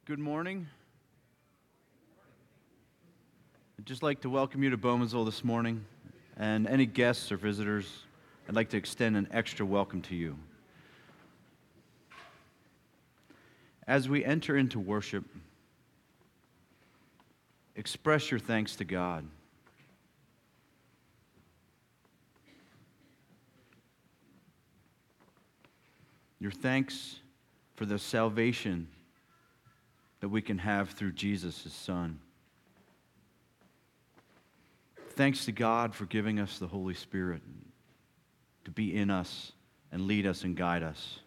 Good morning. I'd just like to welcome you to Bowmansville this morning, and any guests or visitors, I'd like to extend an extra welcome to you. As we enter into worship, express your thanks to God. Your thanks for the salvation that we can have through Jesus, His Son. Thanks to God for giving us the Holy Spirit to be in us and lead us and guide us.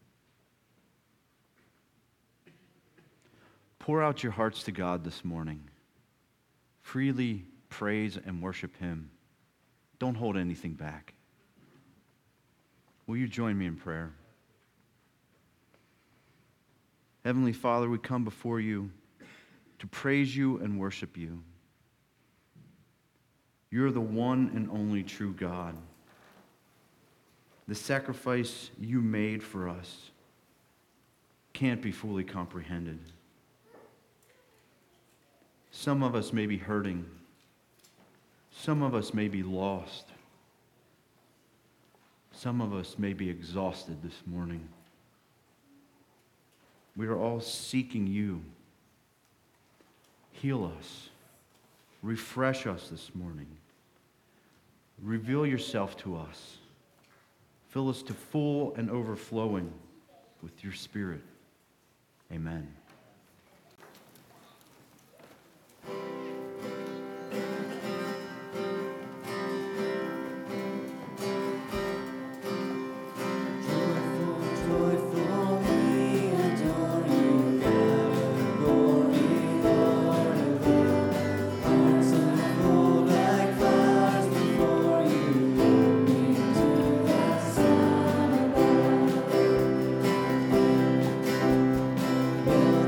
Pour out your hearts to God this morning. Freely praise and worship Him. Don't hold anything back. Will you join me in prayer? Heavenly Father, we come before you to praise you and worship you. You're the one and only true God. The sacrifice you made for us can't be fully comprehended. Some of us may be hurting. Some of us may be lost. Some of us may be exhausted this morning. We are all seeking you. Heal us. Refresh us this morning. Reveal yourself to us. Fill us to full and overflowing with your Spirit. Amen. Yeah.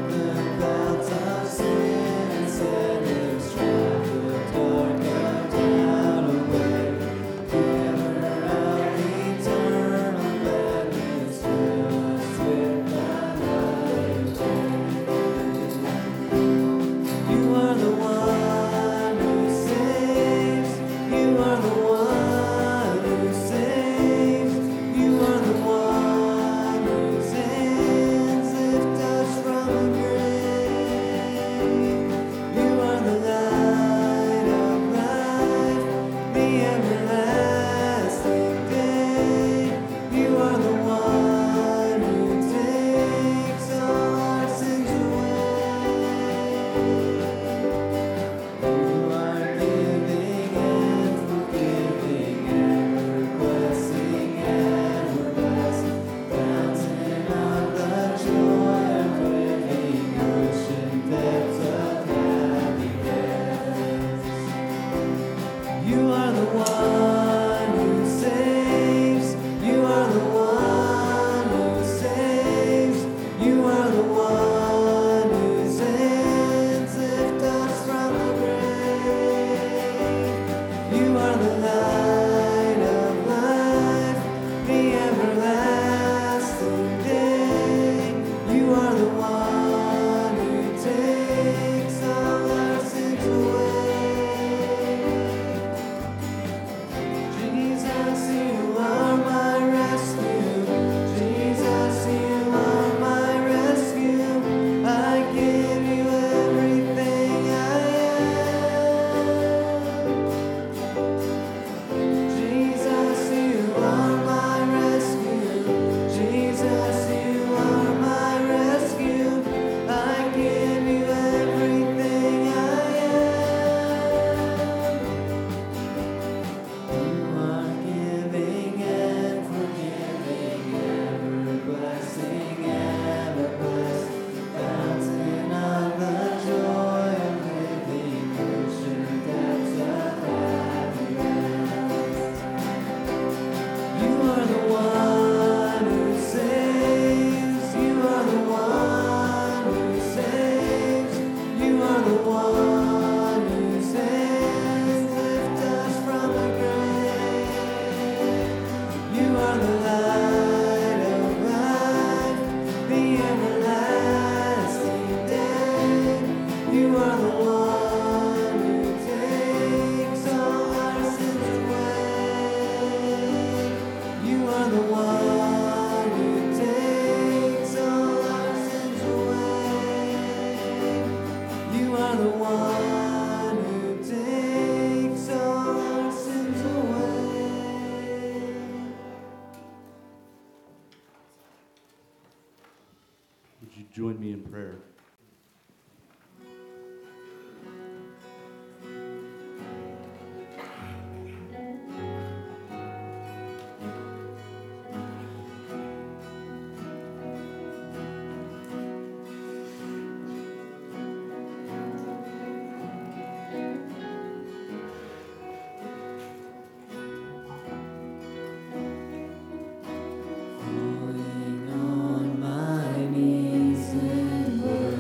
Would you join me in prayer? Falling on my knees in worship.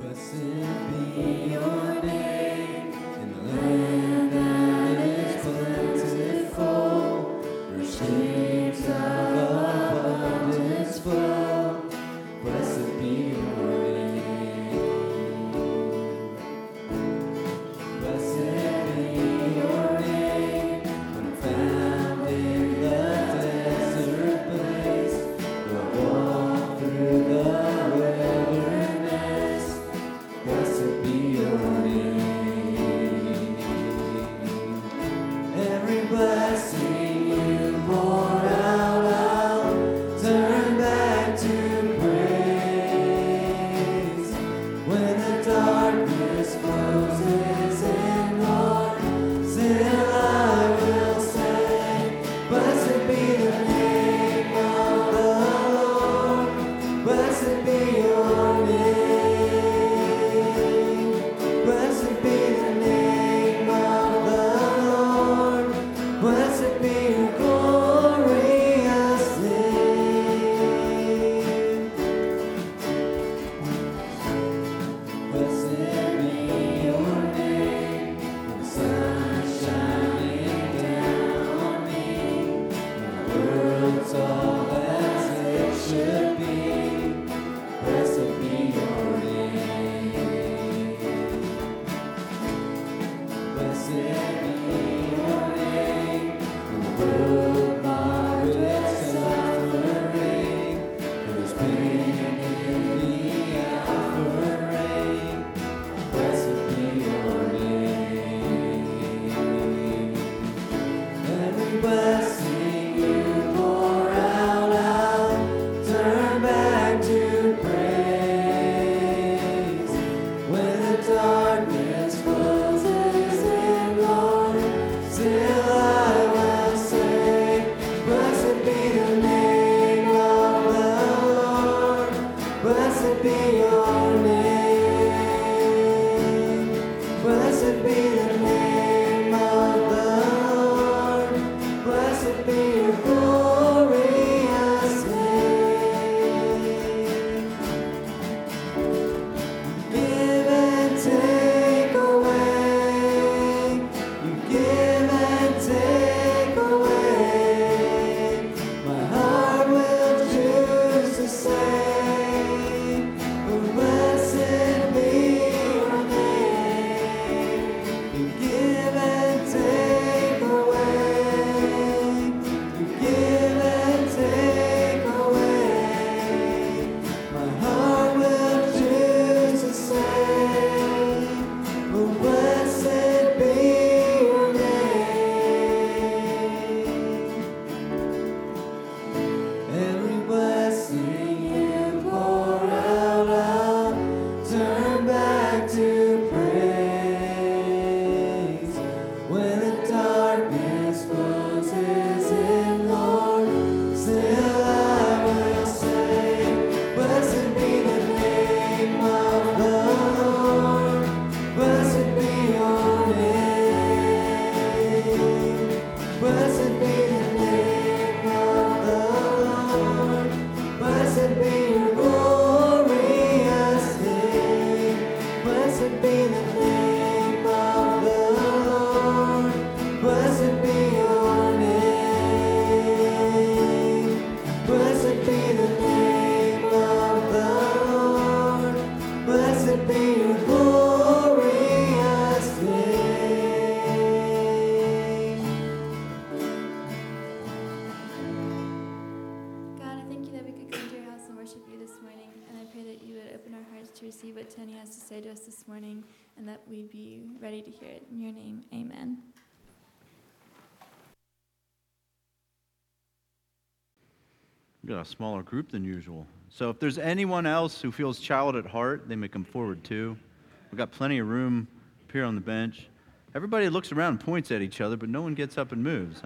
We've got a smaller group than usual. So if there's anyone else who feels child at heart, they may come forward too. We've got plenty of room up here on the bench. Everybody looks around and points at each other, but no one gets up and moves.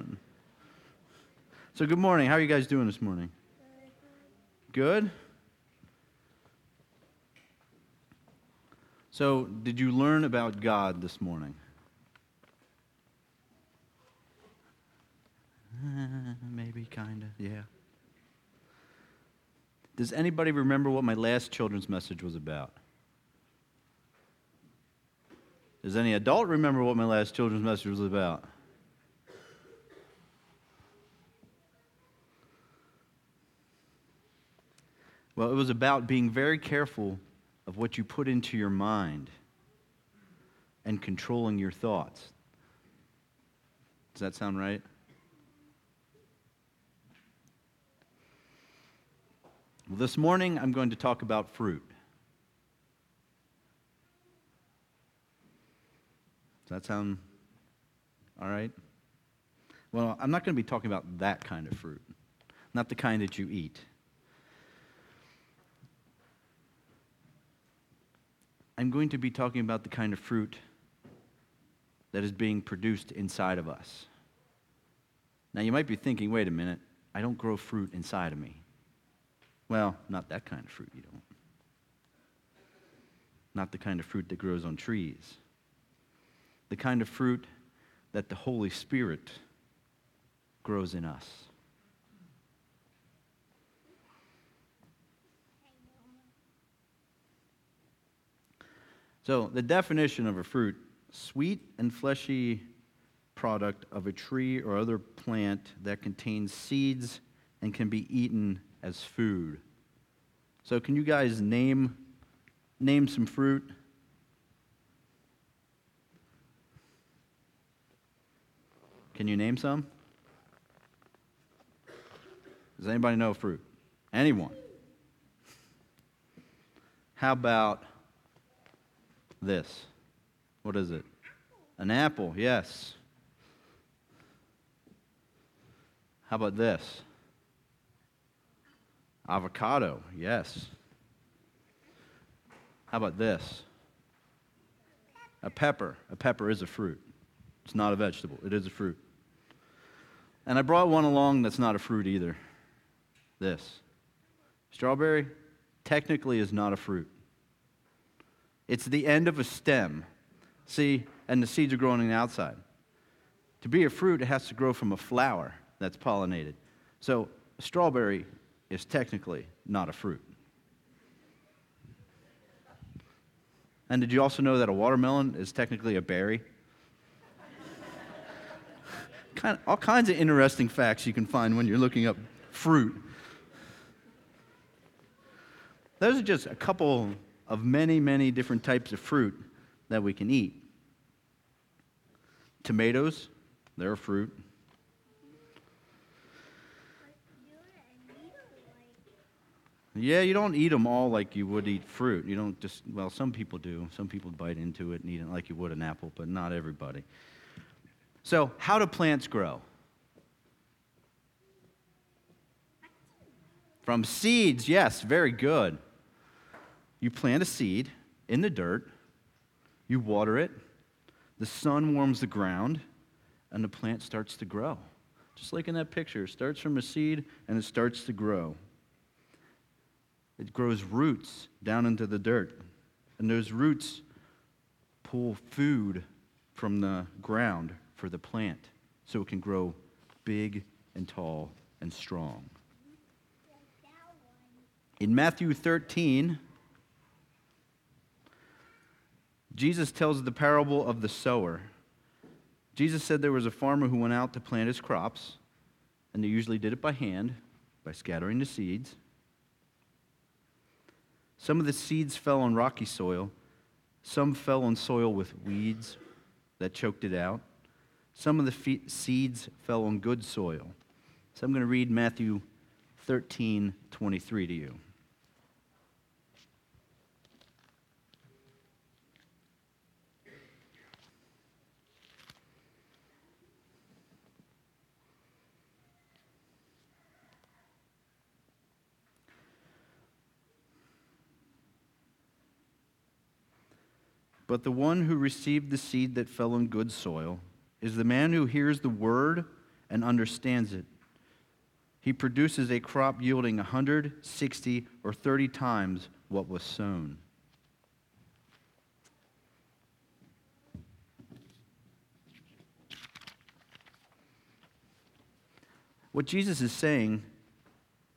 So good morning. How are you guys doing this morning? Good? So did you learn about God this morning? Maybe, kind of, yeah. Does anybody remember what my last children's message was about? Does any adult remember what my last children's message was about? Well, it was about being very careful of what you put into your mind and controlling your thoughts. Does that sound right? Well, this morning I'm going to talk about fruit. Does that sound all right? Well, I'm not going to be talking about that kind of fruit, not the kind that you eat. I'm going to be talking about the kind of fruit that is being produced inside of us. Now, you might be thinking, wait a minute, I don't grow fruit inside of me. Well, not that kind of fruit, you don't. Not the kind of fruit that grows on trees. The kind of fruit that the Holy Spirit grows in us. So, the definition of a fruit: sweet and fleshy product of a tree or other plant that contains seeds and can be eaten as food. So, can you guys name some fruit? Can you name some? Does anybody know fruit? Anyone? How about this? What is it? An apple, yes. How about this? Avocado, yes. How about this? A pepper. A pepper is a fruit. It's not a vegetable. It is a fruit. And I brought one along that's not a fruit either. This. Strawberry technically is not a fruit. It's the end of a stem. See, and the seeds are growing on the outside. To be a fruit, it has to grow from a flower that's pollinated. So, a strawberry is technically not a fruit. And did you also know that a watermelon is technically a berry? All kinds of interesting facts you can find when you're looking up fruit. Those are just a couple of many, many different types of fruit that we can eat. Tomatoes, they're a fruit. Yeah, you don't eat them all like you would eat fruit. You don't just, well, some people do. Some people bite into it and eat it like you would an apple, but not everybody. So, how do plants grow? From seeds, yes, very good. You plant a seed in the dirt, you water it, the sun warms the ground, and the plant starts to grow. Just like in that picture, it starts from a seed and it starts to grow. It grows roots down into the dirt, and those roots pull food from the ground for the plant so it can grow big and tall and strong. In Matthew 13, Jesus tells the parable of the sower. Jesus said there was a farmer who went out to plant his crops, and they usually did it by hand, by scattering the seeds. Some of the seeds fell on rocky soil. Some fell on soil with weeds that choked it out. Some of the seeds fell on good soil. So I'm going to read Matthew 13:23 to you. But the one who received the seed that fell on good soil is the man who hears the word and understands it. He produces a crop yielding 100, 60, or 30 times what was sown. What Jesus is saying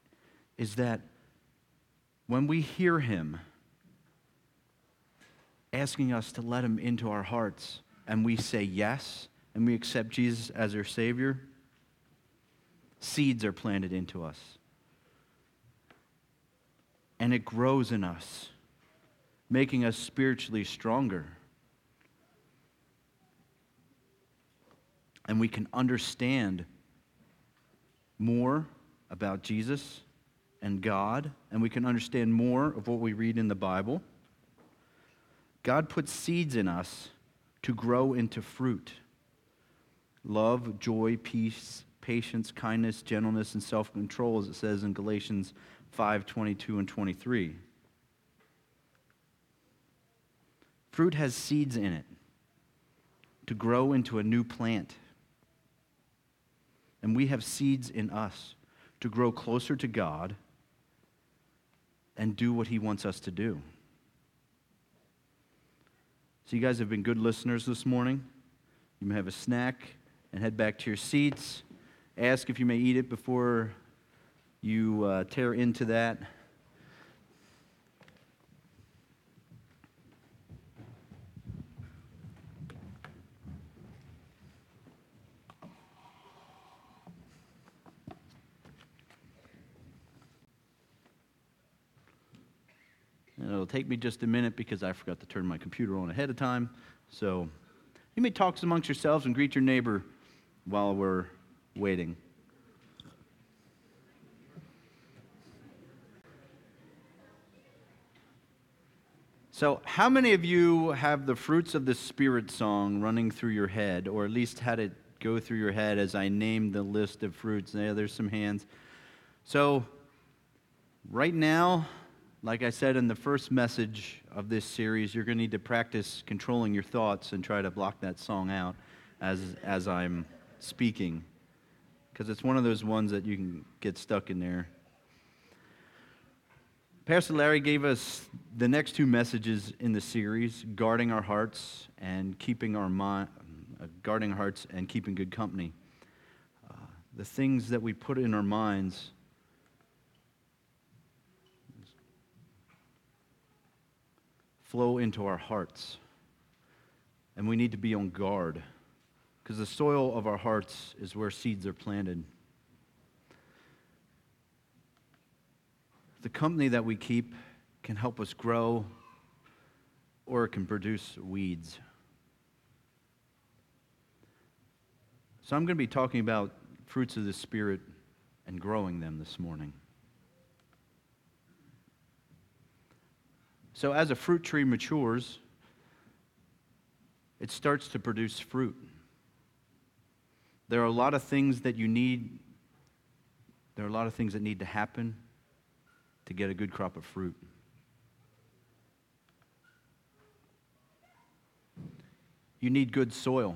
is that when we hear him, asking us to let him into our hearts, and we say yes, and we accept Jesus as our Savior, seeds are planted into us. And it grows in us, making us spiritually stronger. And we can understand more about Jesus and God, and we can understand more of what we read in the Bible. God puts seeds in us to grow into fruit. Love, joy, peace, patience, kindness, gentleness, and self-control, as it says in Galatians 5:22 and 23. Fruit has seeds in it to grow into a new plant. And we have seeds in us to grow closer to God and do what he wants us to do. So you guys have been good listeners this morning. You may have a snack and head back to your seats. Ask if you may eat it before you tear into that. And it'll take me just a minute because I forgot to turn my computer on ahead of time. So you may talk amongst yourselves and greet your neighbor while we're waiting. So how many of you have the Fruits of the Spirit song running through your head, or at least had it go through your head as I named the list of fruits? There's some hands. So right now, like I said in the first message of this series, you're going to need to practice controlling your thoughts and try to block that song out as I'm speaking, because it's one of those ones that you can get stuck in there. Pastor Larry gave us the next two messages in the series, guarding our hearts and keeping our guarding our hearts and keeping good company. The things that we put in our minds flow into our hearts. And we need to be on guard, because the soil of our hearts is where seeds are planted. The company that we keep can help us grow, or it can produce weeds. So I'm going to be talking about fruits of the Spirit and growing them this morning. So as a fruit tree matures, it starts to produce fruit. There are a lot of things that need to happen to get a good crop of fruit. You need good soil.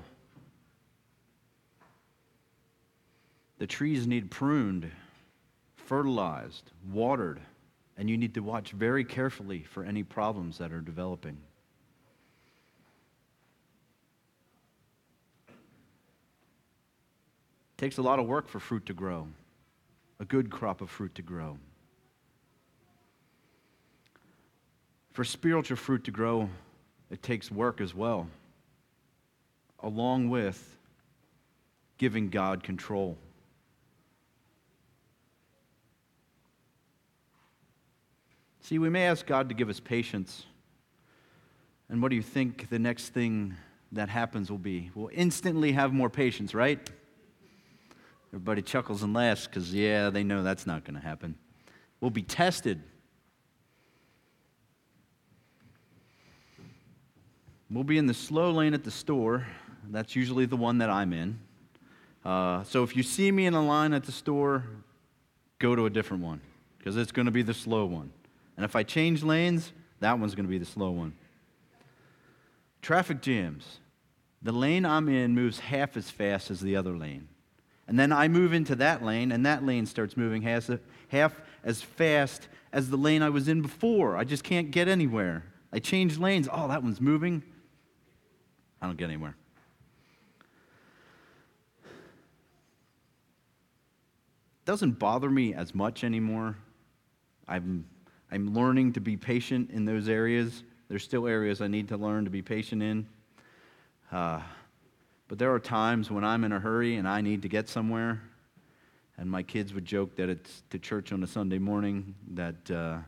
The trees need pruned, fertilized, watered, and you need to watch very carefully for any problems that are developing. It takes a lot of work for fruit to grow, a good crop of fruit to grow. For spiritual fruit to grow, it takes work as well, along with giving God control. See, we may ask God to give us patience. And what do you think the next thing that happens will be? We'll instantly have more patience, right? Everybody chuckles and laughs because, yeah, they know that's not going to happen. We'll be tested. We'll be in the slow lane at the store. That's usually the one that I'm in. So if you see me in a line at the store, go to a different one, because it's going to be the slow one. And if I change lanes, that one's going to be the slow one. Traffic jams. The lane I'm in moves half as fast as the other lane. And then I move into that lane, and that lane starts moving half as fast as the lane I was in before. I just can't get anywhere. I change lanes. Oh, that one's moving. I don't get anywhere. It doesn't bother me as much anymore. I'm learning to be patient in those areas There's still areas I need to learn to be patient in. But there are times when I'm in a hurry and I need to get somewhere. And my kids would joke that it's to church on a Sunday morning that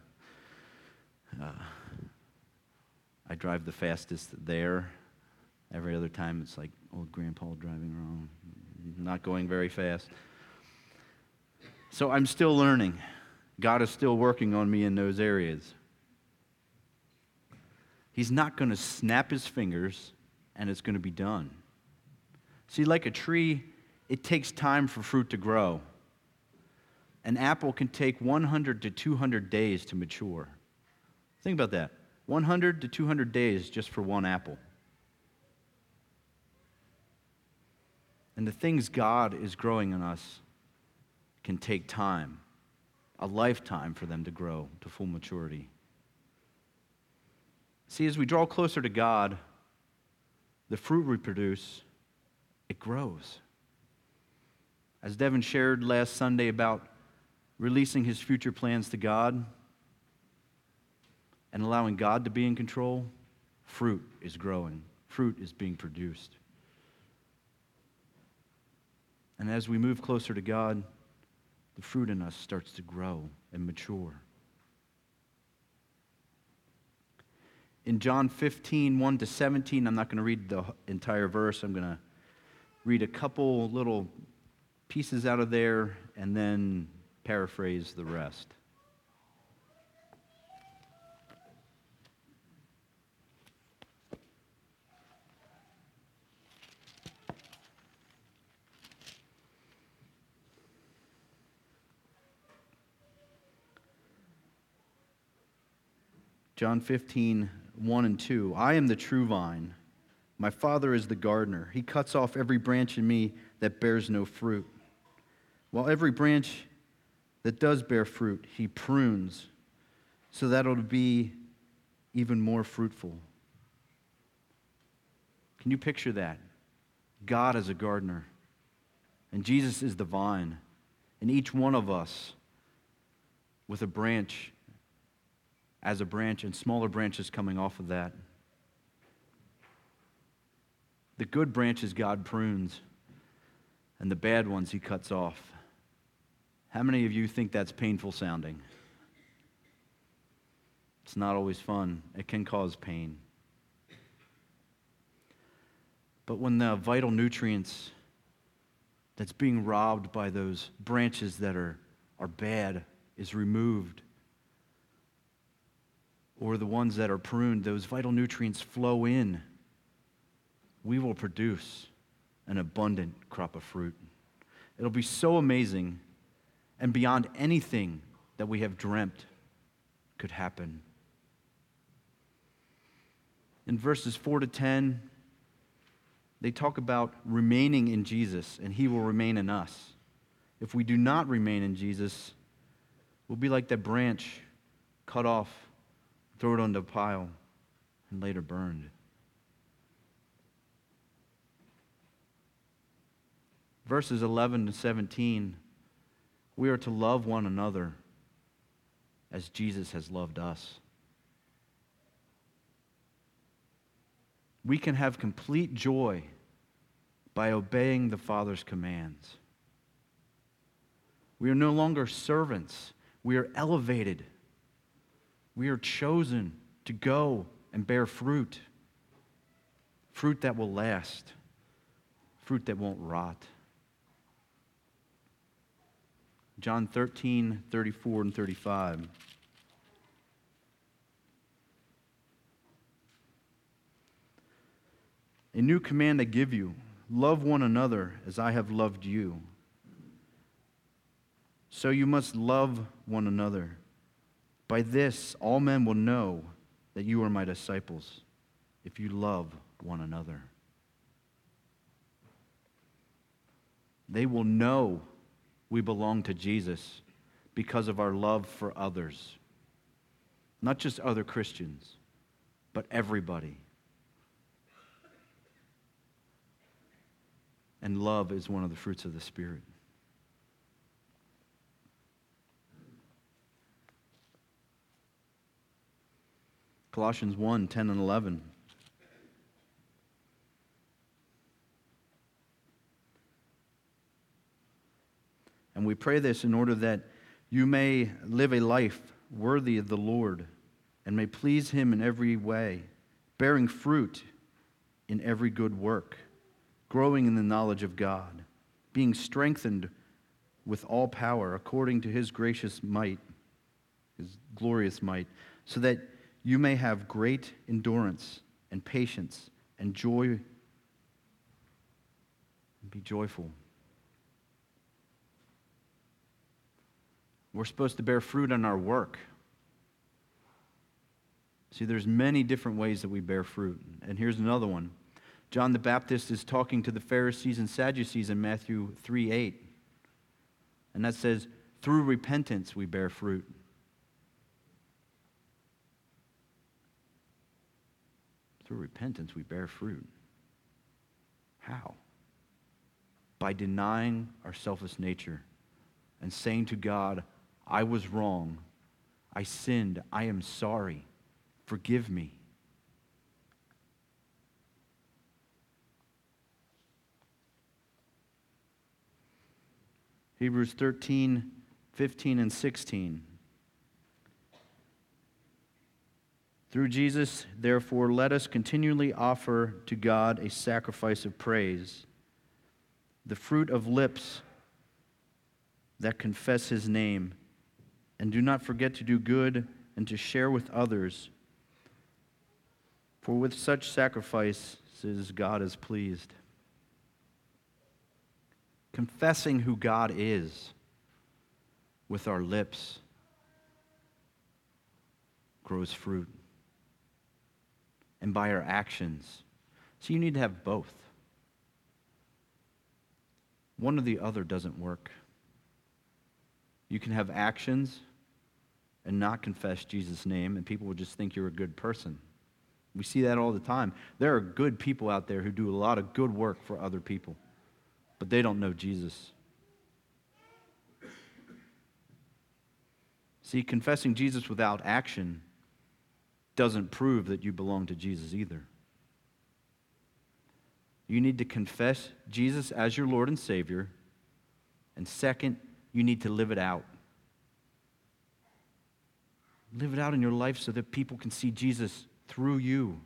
I drive the fastest there. Every other time it's like old grandpa driving wrong, not going very fast. So I'm still learning. God is still working on me in those areas. He's not going to snap his fingers and it's going to be done. See, like a tree, it takes time for fruit to grow. An apple can take 100 to 200 days to mature. Think about that. 100 to 200 days just for one apple. And the things God is growing in us can take time, a lifetime for them to grow to full maturity. See, as we draw closer to God, the fruit we produce, it grows. As Devin shared last Sunday about releasing his future plans to God and allowing God to be in control, fruit is growing. Fruit is being produced. And as we move closer to God, the fruit in us starts to grow and mature. In John 15, 1 to 17, I'm not going to read the entire verse. I'm going to read a couple little pieces out of there and then paraphrase the rest. John 15, 1 and 2. I am the true vine. My Father is the gardener. He cuts off every branch in me that bears no fruit, while every branch that does bear fruit, he prunes so that it'll be even more fruitful. Can you picture that? God is a gardener, and Jesus is the vine, and each one of us with a branch as a branch and smaller branches coming off of that. The good branches God prunes, and the bad ones he cuts off. How many of you think that's painful sounding? It's not always fun. It can cause pain. But when the vital nutrients that's being robbed by those branches that are bad is removed, or the ones that are pruned, those vital nutrients flow in, we will produce an abundant crop of fruit. It'll be so amazing and beyond anything that we have dreamt could happen. In verses 4 to 10, they talk about remaining in Jesus, and he will remain in us. If we do not remain in Jesus, we'll be like that branch cut off, throw it on the pile, and later burned. Verses 11 to 17, we are to love one another as Jesus has loved us. We can have complete joy by obeying the Father's commands. We are no longer servants. We are elevated. We are chosen to go and bear fruit. Fruit that will last. Fruit that won't rot. John 13, 34 and 35. A new command I give you, love one another as I have loved you. So you must love one another. By this, all men will know that you are my disciples, if you love one another. They will know we belong to Jesus because of our love for others. Not just other Christians, but everybody. And love is one of the fruits of the Spirit. Colossians 1, 10 and 11. And we pray this in order that you may live a life worthy of the Lord and may please Him in every way, bearing fruit in every good work, growing in the knowledge of God, being strengthened with all power according to His gracious might, His glorious might, so that you may have great endurance and patience and joy, and be joyful. We're supposed to bear fruit on our work. See, there's many different ways that we bear fruit. And here's another one. John the Baptist is talking to the Pharisees and Sadducees in Matthew 3:8. And that says, through repentance we bear fruit. Through repentance we bear fruit. How? By denying our selfish nature and saying to God, I was wrong. I sinned. I am sorry. Forgive me. Hebrews 13, 15, and 16. Through Jesus, therefore, let us continually offer to God a sacrifice of praise, the fruit of lips that confess His name, and do not forget to do good and to share with others, for with such sacrifices God is pleased. Confessing who God is with our lips grows fruit, and by our actions. So you need to have both. One or the other doesn't work. You can have actions and not confess Jesus' name, and people will just think you're a good person. We see that all the time. There are good people out there who do a lot of good work for other people, but they don't know Jesus. See, confessing Jesus without action doesn't prove that you belong to Jesus either. You need to confess Jesus as your Lord and Savior, and second, you need to live it out. Live it out in your life so that people can see Jesus through you.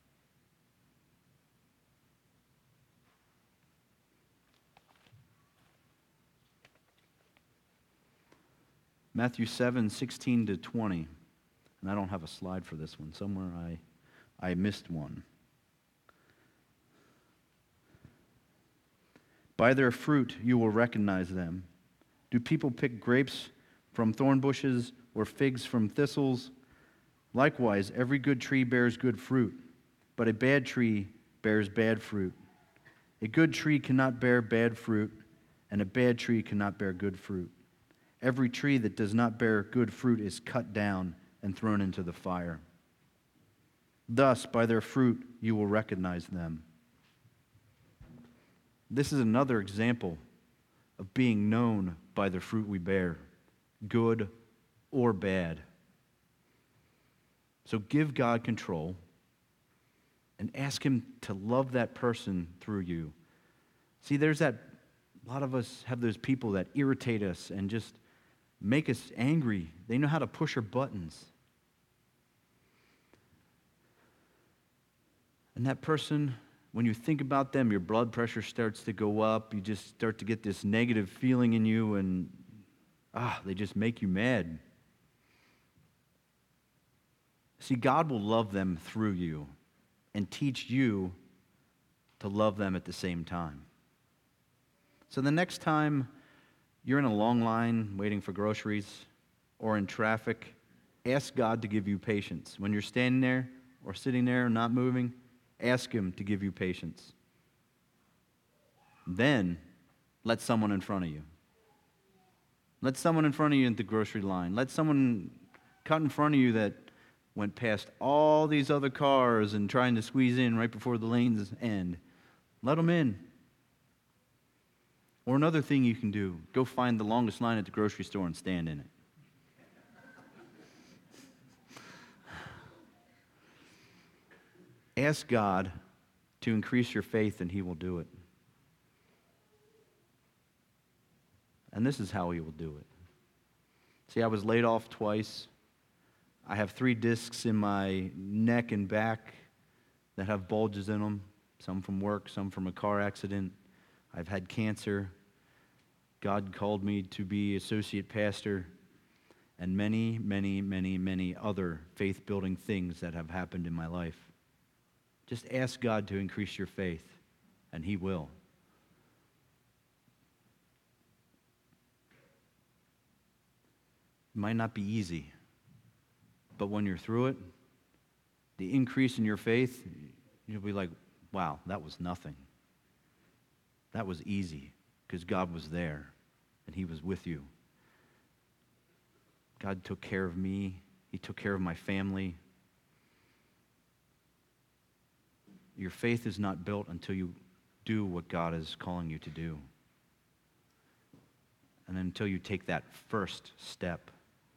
Matthew 7, 16 to 20. And I don't have a slide for this one. Somewhere I missed one. By their fruit you will recognize them. Do people pick grapes from thorn bushes or figs from thistles? Likewise, every good tree bears good fruit, but a bad tree bears bad fruit. A good tree cannot bear bad fruit, and a bad tree cannot bear good fruit. Every tree that does not bear good fruit is cut down and thrown into the fire. Thus, by their fruit you will recognize them. This is another example of being known by the fruit we bear, good or bad. So give God control and ask Him to love that person through you. See, there's a lot of us have those people that irritate us and just make us angry. They know how to push our buttons. And that person, when you think about them, your blood pressure starts to go up. You just start to get this negative feeling in you, and they just make you mad. See, God will love them through you and teach you to love them at the same time. So the next time you're in a long line waiting for groceries or in traffic, ask God to give you patience. When you're standing there or sitting there and not moving, ask Him to give you patience. Then, let someone in front of you. Let someone in front of you in the grocery line. Let someone cut in front of you that went past all these other cars and trying to squeeze in right before the lanes end. Let them in. Or another thing you can do, go find the longest line at the grocery store and stand in it. Ask God to increase your faith and he will do it. And this is how he will do it. See, I was laid off twice. I have 3 discs in my neck and back that have bulges in them, some from work, some from a car accident. I've had cancer. God called me to be associate pastor, and many, many, many, many other faith-building things that have happened in my life. Just ask God to increase your faith, and he will. It might not be easy, but when you're through it, the increase in your faith, you'll be like, wow, that was nothing. That was easy because God was there and he was with you. God took care of me. He took care of my family. Your faith is not built until you do what God is calling you to do. And until you take that first step.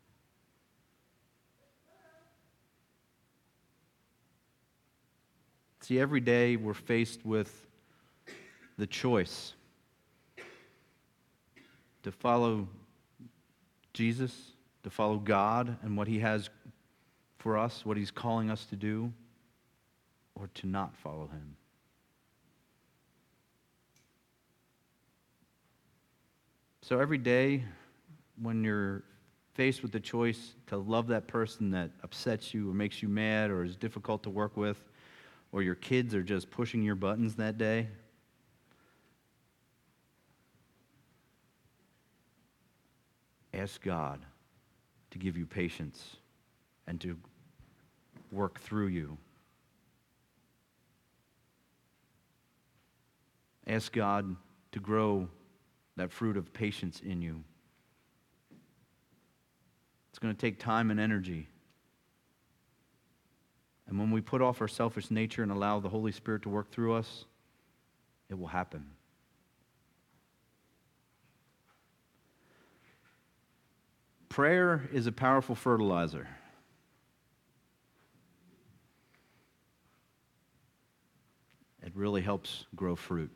See, every day we're faced with the choice to follow Jesus, to follow God and what he has for us, what he's calling us to do, or to not follow him. So every day when you're faced with the choice to love that person that upsets you or makes you mad or is difficult to work with, or your kids are just pushing your buttons that day, ask God to give you patience and to work through you. Ask God to grow that fruit of patience in you. It's going to take time and energy. And when we put off our selfish nature and allow the Holy Spirit to work through us, it will happen. Prayer is a powerful fertilizer. It really helps grow fruit.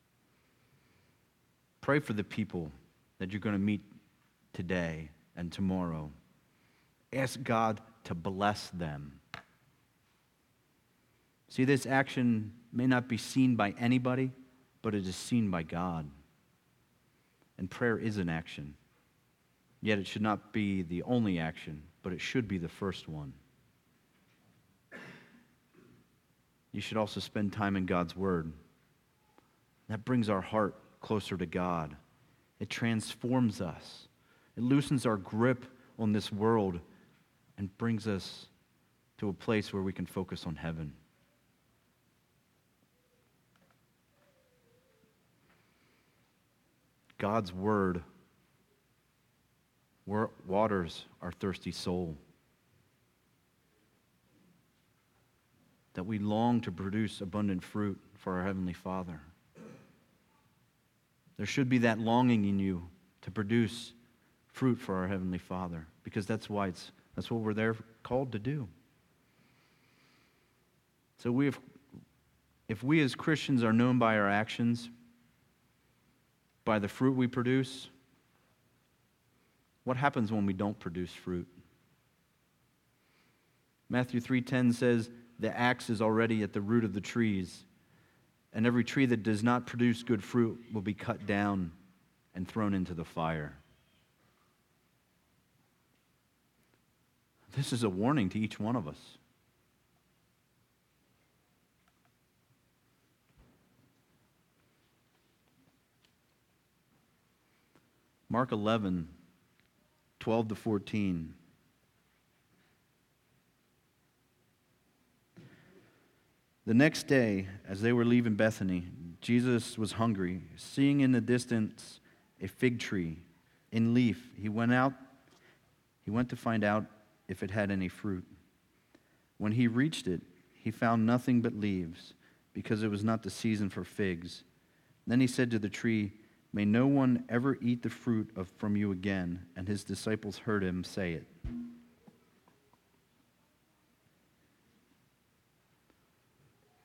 Pray for the people that you're going to meet today and tomorrow. Ask God to bless them. See, this action may not be seen by anybody, but it is seen by God. And prayer is an action. Yet it should not be the only action, but it should be the first one. You should also spend time in God's Word. That brings our heart closer to God. It transforms us. It loosens our grip on this world and brings us to a place where we can focus on heaven. God's Word waters our thirsty soul. That we long to produce abundant fruit for our Heavenly Father. There should be that longing in you to produce fruit for our Heavenly Father, because that's what we're there called to do. So if we as Christians are known by our actions, by the fruit we produce, what happens when we don't produce fruit? Matthew 3:10 says, "The axe is already at the root of the trees, and every tree that does not produce good fruit will be cut down and thrown into the fire." This is a warning to each one of us. Mark 11:12-14. The next day, as they were leaving Bethany, Jesus was hungry. Seeing in the distance a fig tree in leaf, he went to find out if it had any fruit. When he reached it, he found nothing but leaves, because it was not the season for figs. Then he said to the tree, "May no one ever eat the fruit from you again." And his disciples heard him say it.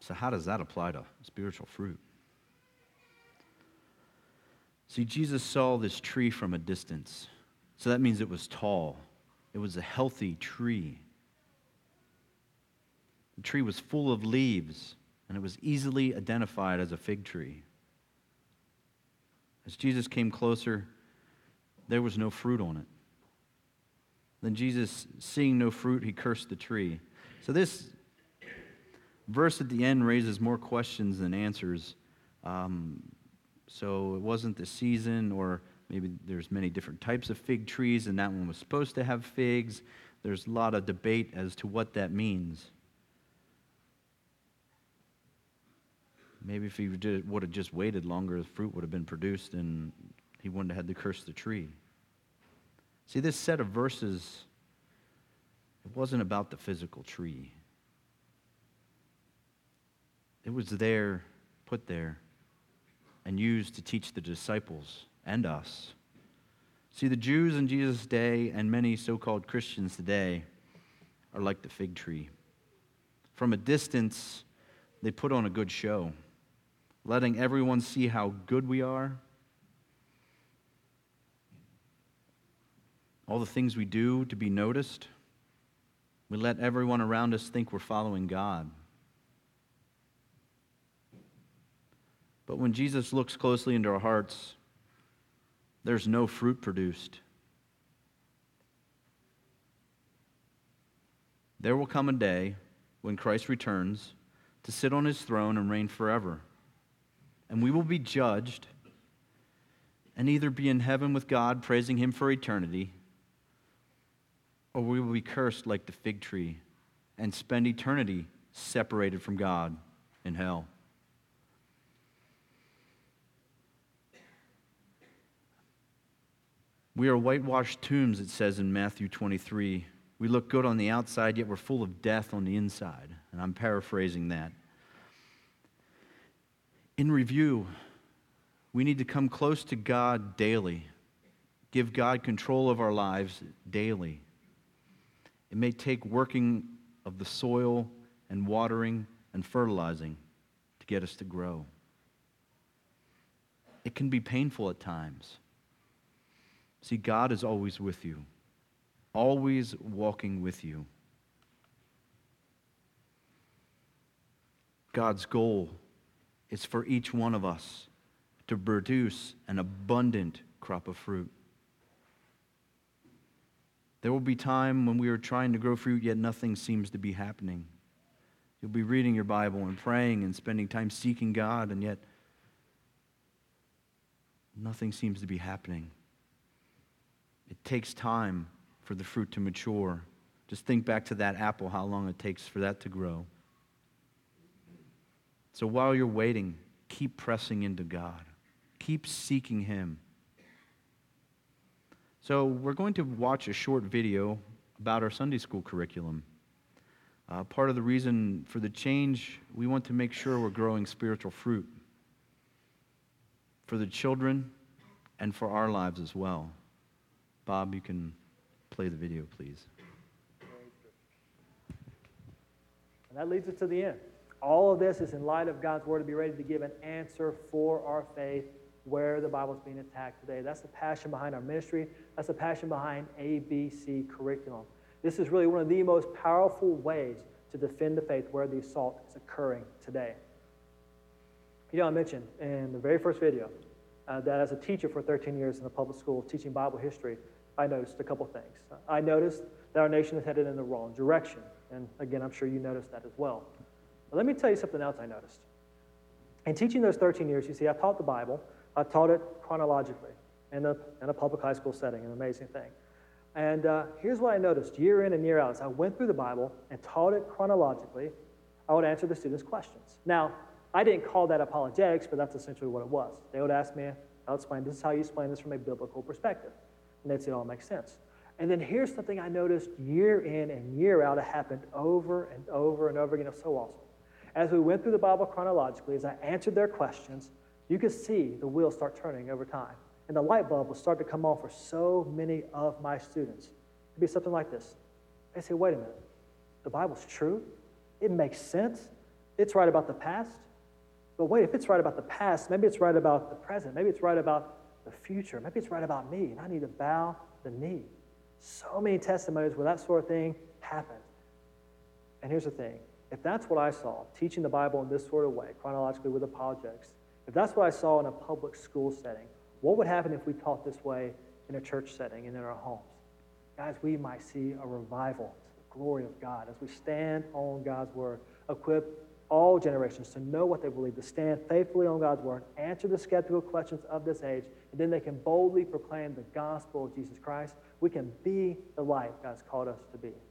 So how does that apply to spiritual fruit? See, Jesus saw this tree from a distance. So that means it was tall. It was a healthy tree. The tree was full of leaves, and it was easily identified as a fig tree. As Jesus came closer, there was no fruit on it. Then Jesus, seeing no fruit, he cursed the tree. So this verse at the end raises more questions than answers. So it wasn't the season, or maybe there's many different types of fig trees, and that one was supposed to have figs. There's a lot of debate as to what that means. Maybe if he would have just waited longer, the fruit would have been produced, and he wouldn't have had to curse the tree. See, this set of verses, it wasn't about the physical tree. It was there, put there, and used to teach the disciples and us. See, the Jews in Jesus' day and many so-called Christians today are like the fig tree. From a distance, they put on a good show, letting everyone see how good we are, all the things we do to be noticed. We let everyone around us think we're following God. But when Jesus looks closely into our hearts, there's no fruit produced. There will come a day when Christ returns to sit on his throne and reign forever. And we will be judged and either be in heaven with God praising him for eternity, or we will be cursed like the fig tree and spend eternity separated from God in hell. We are whitewashed tombs, it says in Matthew 23. We look good on the outside, yet we're full of death on the inside. And I'm paraphrasing that. In review, we need to come close to God daily. Give God control of our lives daily. It may take working of the soil and watering and fertilizing to get us to grow. It can be painful at times. See, God is always with you, always walking with you. God's goal is for each one of us to produce an abundant crop of fruit. There will be time when we are trying to grow fruit, yet nothing seems to be happening. You'll be reading your Bible and praying and spending time seeking God, and yet nothing seems to be happening. It takes time for the fruit to mature. Just think back to that apple, how long it takes for that to grow. So while you're waiting, keep pressing into God. Keep seeking him. So we're going to watch a short video about our Sunday school curriculum. Part of the reason for the change, we want to make sure we're growing spiritual fruit for the children and for our lives as well. Bob, you can play the video, please. And that leads us to the end. All of this is in light of God's word to be ready to give an answer for our faith where the Bible is being attacked today. That's the passion behind our ministry. That's the passion behind ABC curriculum. This is really one of the most powerful ways to defend the faith where the assault is occurring today. You know, I mentioned in the very first video that as a teacher for 13 years in the public school teaching Bible history, I noticed a couple things. I noticed that our nation is headed in the wrong direction. And again, I'm sure you noticed that as well. But let me tell you something else I noticed. In teaching those 13 years, you see, I taught the Bible. I taught it chronologically in a public high school setting, an amazing thing. And here's what I noticed year in and year out. As I went through the Bible and taught it chronologically, I would answer the students' questions. Now, I didn't call that apologetics, but that's essentially what it was. They would ask me, I'll explain, this is how you explain this from a biblical perspective. And they'd say it all makes sense. And then here's something I noticed year in and year out. It happened over and over and over again. It was so awesome. As we went through the Bible chronologically, as I answered their questions, you could see the wheels start turning over time. And the light bulb will start to come on for so many of my students. It'd be something like this. They say, wait a minute, the Bible's true? It makes sense? It's right about the past. But wait, if it's right about the past, maybe it's right about the present. Maybe it's right about the future. Maybe it's right about me, and I need to bow the knee. So many testimonies where that sort of thing happened. And here's the thing. If that's what I saw, teaching the Bible in this sort of way, chronologically with apologetics, if that's what I saw in a public school setting, what would happen if we taught this way in a church setting and in our homes? Guys, we might see a revival to the glory of God as we stand on God's word, equip all generations to know what they believe, to stand faithfully on God's word, answer the skeptical questions of this age, and then they can boldly proclaim the gospel of Jesus Christ. We can be the light God's called us to be.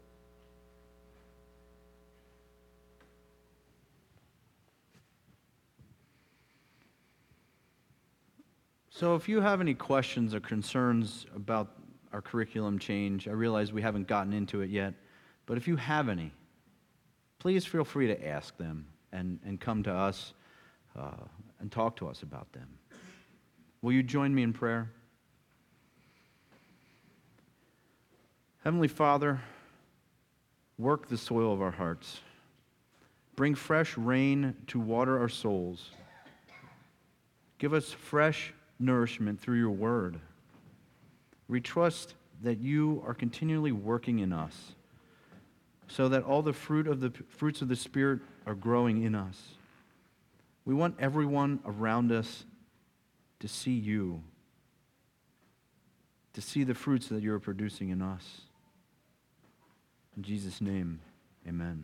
So if you have any questions or concerns about our curriculum change, I realize we haven't gotten into it yet, but if you have any, please feel free to ask them and come to us and talk to us about them. Will you join me in prayer? Heavenly Father, work the soil of our hearts. Bring fresh rain to water our souls. Give us fresh nourishment through your word. We trust that you are continually working in us so that all the fruits of the Spirit are growing in us. We want everyone around us to see you, to see the fruits that you are producing in us. In Jesus' name, amen.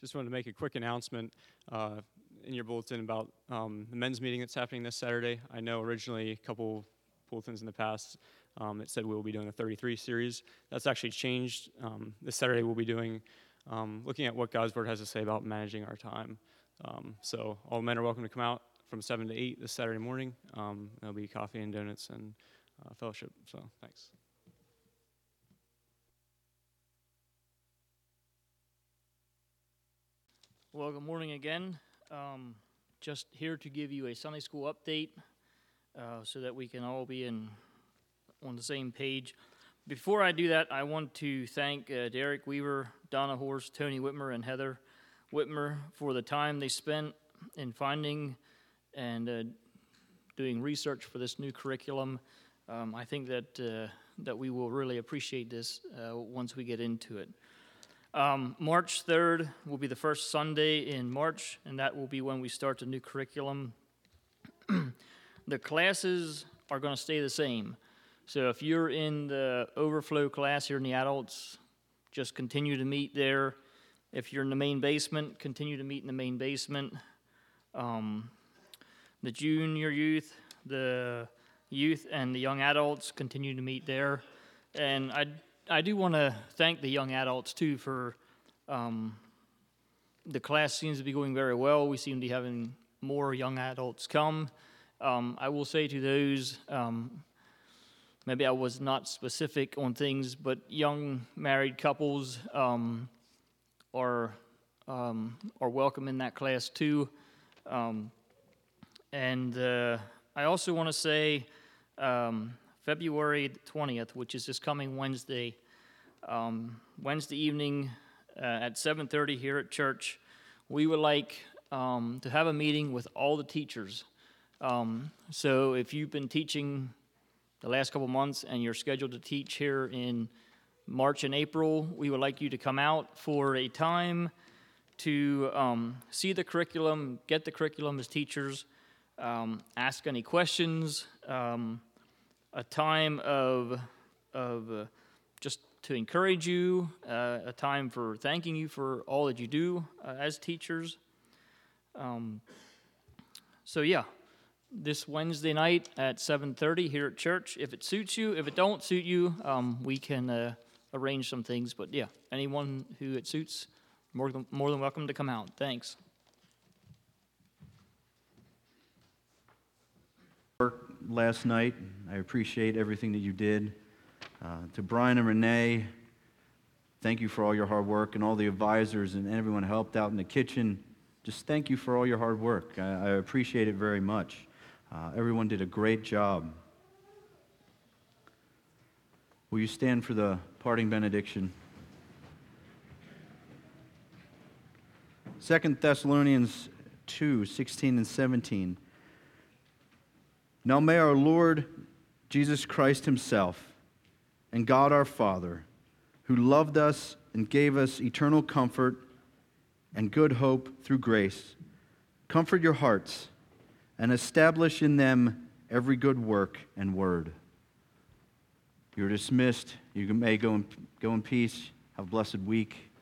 just wanted to make a quick announcement in your bulletin about the men's meeting that's happening this Saturday. I know originally a couple bulletins in the past it said we'll be doing a 33 series. That's actually changed. This Saturday we'll be doing looking at what God's Word has to say about managing our time. So all men are welcome to come out from 7 to 8 this Saturday morning. There'll be coffee and donuts and fellowship. So thanks. Well, good morning again. Just here to give you a Sunday school update so that we can all be on the same page. Before I do that, I want to thank Derek Weaver, Donna Horst, Tony Whitmer, and Heather Whitmer for the time they spent in finding and doing research for this new curriculum. I think that we will really appreciate this once we get into it. March 3rd will be the first Sunday in March, and that will be when we start the new curriculum. The classes are going to stay the same. So if you're in the overflow class here in the adults, just continue to meet there. If you're in the main basement, continue to meet in the main basement. The junior youth, the youth, and the young adults continue to meet there. And I do want to thank the young adults, too, for the class seems to be going very well. We seem to be having more young adults come. I will say to those, maybe I was not specific on things, but young married couples are welcome in that class, too. And I also want to say February 20th, which is this coming Wednesday, Wednesday evening at 7:30 here at church, we would like to have a meeting with all the teachers. So if you've been teaching the last couple months and you're scheduled to teach here in March and April, we would like you to come out for a time to see the curriculum, get the curriculum as teachers, ask any questions, a time of just to encourage you, a time for thanking you for all that you do as teachers. So yeah, this Wednesday night at 7:30 here at church. If it suits you, if it don't suit you, we can arrange some things. But yeah, anyone who it suits, more than welcome to come out. Thanks. Work last night. I appreciate everything that you did. To Brian and Renee, thank you for all your hard work, and all the advisors and everyone who helped out in the kitchen. Just thank you for all your hard work. I appreciate it very much. Everyone did a great job. Will you stand for the parting benediction? 2 Thessalonians 2:16 and 17. Now may our Lord Jesus Christ himself and God our Father, who loved us and gave us eternal comfort and good hope through grace, comfort your hearts and establish in them every good work and word. You're dismissed. You may go in peace. Have a blessed week.